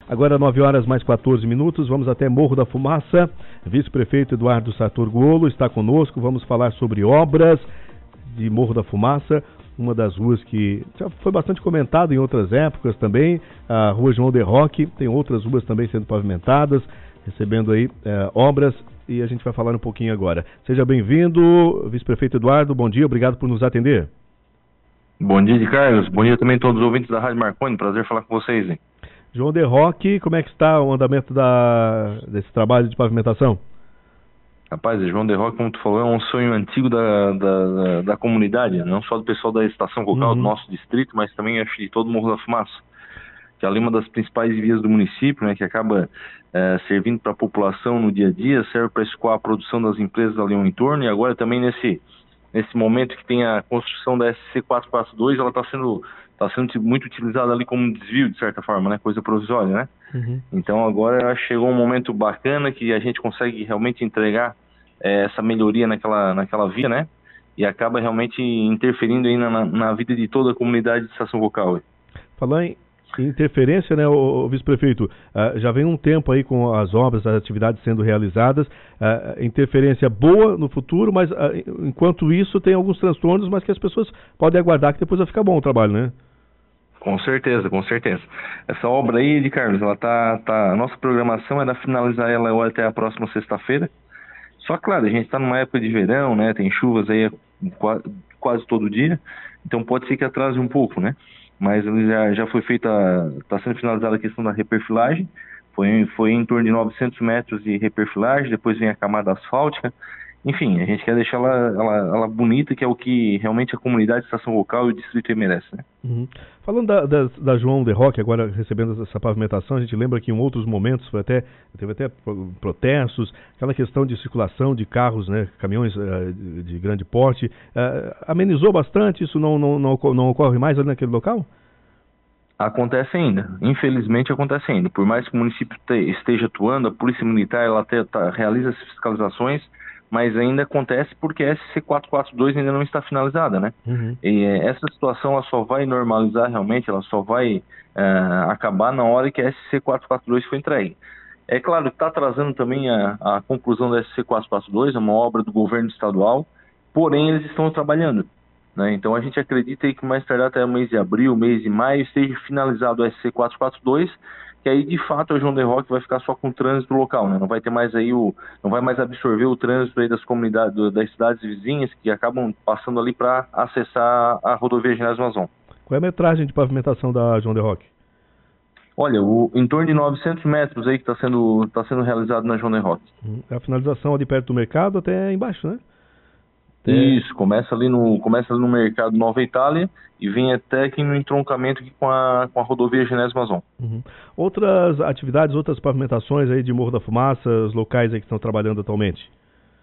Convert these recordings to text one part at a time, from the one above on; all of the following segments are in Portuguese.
Agora 9 horas mais 14 minutos, vamos até Morro da Fumaça. Vice-prefeito Eduardo Sartor Guolo está conosco. Vamos falar sobre obras de Morro da Fumaça, uma das ruas que já foi bastante comentada em outras épocas também. A Rua João de Roque, tem outras ruas também sendo pavimentadas, recebendo aí obras, e a gente vai falar um pouquinho agora. Seja bem-vindo, vice-prefeito Eduardo, bom dia, obrigado por nos atender. Bom dia, Carlos. Bom dia também a todos os ouvintes da Rádio Marconi. Prazer falar com vocês, hein? João de Roque, como é que está o andamento desse trabalho de pavimentação? Rapaz, João de Roque, como tu falou, é um sonho antigo da comunidade, não só do pessoal da Estação Cocal, do nosso distrito, mas também acho de todo o Morro da Fumaça, que é ali uma das principais vias do município, né, que acaba servindo para a população no dia a dia, serve para escoar a produção das empresas ali ao entorno, e agora também nesse momento que tem a construção da SC 442, ela está sendo muito utilizada ali como um desvio, de certa forma, né? Coisa provisória, né? Então agora chegou um momento bacana que a gente consegue realmente entregar essa melhoria naquela via, né? E acaba realmente interferindo aí na vida de toda a comunidade de Estação Cocal. Falando em interferência, né, o vice-prefeito, já vem um tempo aí com as obras, as atividades sendo realizadas, interferência boa no futuro, mas enquanto isso tem alguns transtornos, mas que as pessoas podem aguardar que depois vai ficar bom o trabalho, né? Com certeza, com certeza. Essa obra aí, de Carlos, ela a nossa programação era finalizar ela até a próxima sexta-feira. Só que, claro, a gente está numa época de verão, né? Tem chuvas aí quase todo dia, então pode ser que atrase um pouco, né? Mas já foi feita, está sendo finalizada a questão da reperfilagem, foi em torno de 900 metros de reperfilagem, depois vem a camada asfáltica. Enfim, a gente quer deixar ela bonita, que é o que realmente a comunidade de Estação Cocal e o distrito merece, né? Falando da João de Roque, agora recebendo essa pavimentação, a gente lembra que em outros momentos teve até protestos, aquela questão de circulação de carros, né, caminhões de grande porte, amenizou bastante, isso não ocorre mais ali naquele local? Acontece ainda, infelizmente acontece ainda. Por mais que o município esteja atuando, a Polícia Militar ela realiza as fiscalizações, mas ainda acontece porque a SC 442 ainda não está finalizada, né? E essa situação ela só vai normalizar realmente, ela só vai acabar na hora que a SC 442 for entregue. É claro que está atrasando também a conclusão da SC 442, é uma obra do governo estadual, porém eles estão trabalhando, né? Então a gente acredita aí que mais tardar até o mês de abril, mês de maio, esteja finalizado a SC 442, que aí de fato o João de Roque vai ficar só com o trânsito local, né? Não vai ter mais aí não vai mais absorver o trânsito aí das comunidades, das cidades vizinhas que acabam passando ali para acessar a rodovia Ginásio Mazon. Qual é a metragem de pavimentação da João de Roque? Olha, em torno de 900 metros aí que está sendo realizado na João de Roque. A finalização ali perto do mercado até embaixo, né? Isso, começa ali no mercado Nova Itália e vem até aqui no entroncamento aqui com a rodovia Ginésio Mazon. Outras atividades, outras pavimentações aí de Morro da Fumaça, os locais aí que estão trabalhando atualmente?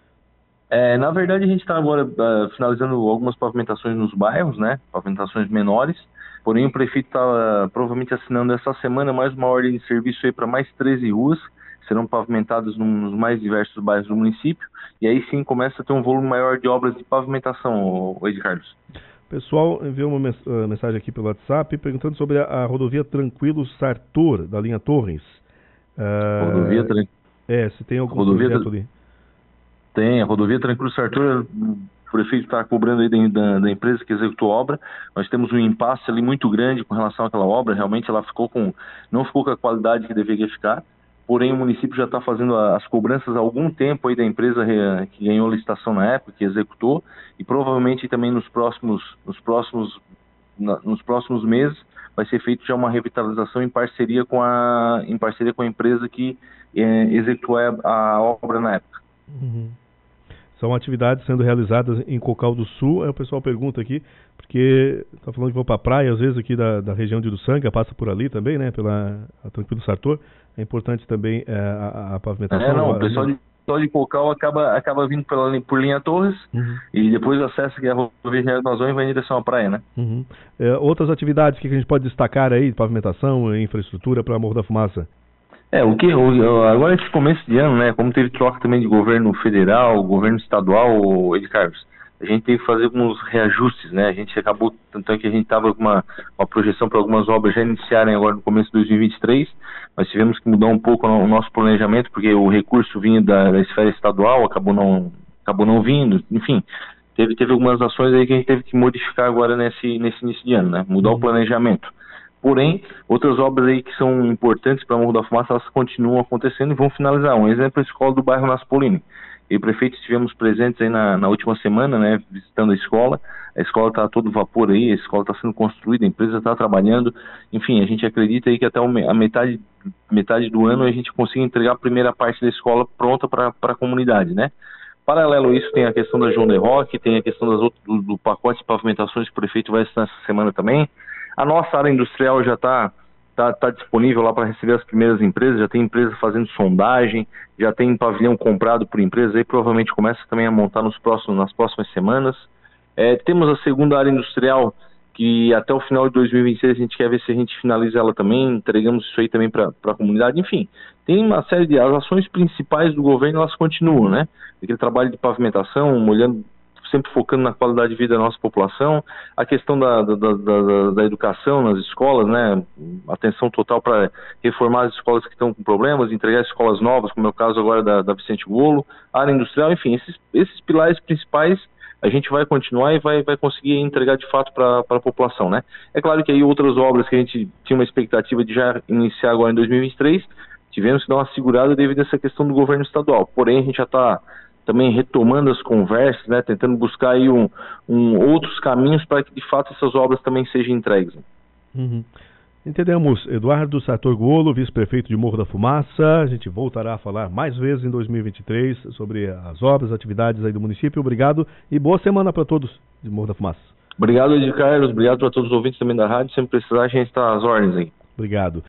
Na verdade a gente está agora finalizando algumas pavimentações nos bairros, né? Pavimentações menores, porém o prefeito está provavelmente assinando essa semana mais uma ordem de serviço aí para mais 13 ruas, serão pavimentadas nos mais diversos bairros do município, e aí sim começa a ter um volume maior de obras de pavimentação, Ed Carlos. O pessoal enviou uma mensagem aqui pelo WhatsApp perguntando sobre a rodovia Tranquilo Sartor, da linha Torres. Rodovia se tem algum projeto ali. Tem, a rodovia Tranquilo Sartor, o prefeito está cobrando aí da empresa que executou a obra. Nós temos um impasse ali muito grande com relação àquela obra, realmente ela não ficou com a qualidade que deveria ficar. Porém, o município já está fazendo as cobranças há algum tempo aí da empresa que ganhou a licitação na época, que executou, e provavelmente também nos próximos meses vai ser feito já uma revitalização em parceria com a empresa que executou a obra na época. São atividades sendo realizadas em Cocal do Sul. Aí o pessoal pergunta aqui, porque está falando que vão para a praia, às vezes aqui da região de Uruçanga, passa por ali também, né? Pela Tranquilo Sartor. É importante também a pavimentação. O pessoal de Cocal acaba vindo por linha Torres e depois acessa que a rodovia Ginásio Mazon e vai em direção à praia, né? Outras atividades que a gente pode destacar aí, pavimentação, infraestrutura para Morro da Fumaça? Agora esse começo de ano, né, como teve troca também de governo federal, governo estadual, Ed Carlos, a gente teve que fazer alguns reajustes, né? A gente acabou, tanto é que a gente estava com uma projeção para algumas obras já iniciarem agora no começo de 2023, nós tivemos que mudar um pouco o nosso planejamento, porque o recurso vinha da esfera estadual, acabou não vindo, enfim, teve algumas ações aí que a gente teve que modificar agora nesse início de ano, né? Mudar o planejamento. Porém, outras obras aí que são importantes para Morro da Fumaça, elas continuam acontecendo e vão finalizar. Um exemplo é a escola do bairro Naspolini. Eu e o prefeito estivemos presentes aí na última semana, né, visitando a escola está a todo vapor aí, a escola está sendo construída, a empresa está trabalhando, enfim, a gente acredita aí que até a metade do ano a gente consiga entregar a primeira parte da escola pronta para a comunidade, né. Paralelo a isso, tem a questão da João de Roque, tem a questão do pacote de pavimentações que o prefeito vai estar essa semana também. A nossa área industrial já está disponível lá para receber as primeiras empresas, já tem empresa fazendo sondagem, já tem pavilhão comprado por empresas, aí provavelmente começa também a montar nas próximas semanas. Temos a segunda área industrial, que até o final de 2026 a gente quer ver se a gente finaliza ela também, entregamos isso aí também para a comunidade, enfim. Tem uma série de as ações principais do governo, elas continuam, né? Aquele trabalho de pavimentação, olhando, sempre focando na qualidade de vida da nossa população, a questão da educação nas escolas, né, atenção total para reformar as escolas que estão com problemas, entregar escolas novas, como é o caso agora da Vicente Golo, área industrial, enfim, esses pilares principais a gente vai continuar e vai conseguir entregar de fato para a população, né. É claro que aí outras obras que a gente tinha uma expectativa de já iniciar agora em 2023, tivemos que dar uma segurada devido a essa questão do governo estadual, porém a gente já está também retomando as conversas, né, tentando buscar aí outros caminhos para que de fato essas obras também sejam entregues. Uhum. Entendemos. Eduardo Sartor Golo, vice-prefeito de Morro da Fumaça. A gente voltará a falar mais vezes em 2023 sobre as obras, atividades aí do município. Obrigado e boa semana para todos de Morro da Fumaça. Obrigado, Ed Carlos. Obrigado para todos os ouvintes também da rádio. Sempre precisar, a gente está às ordens aí. Obrigado.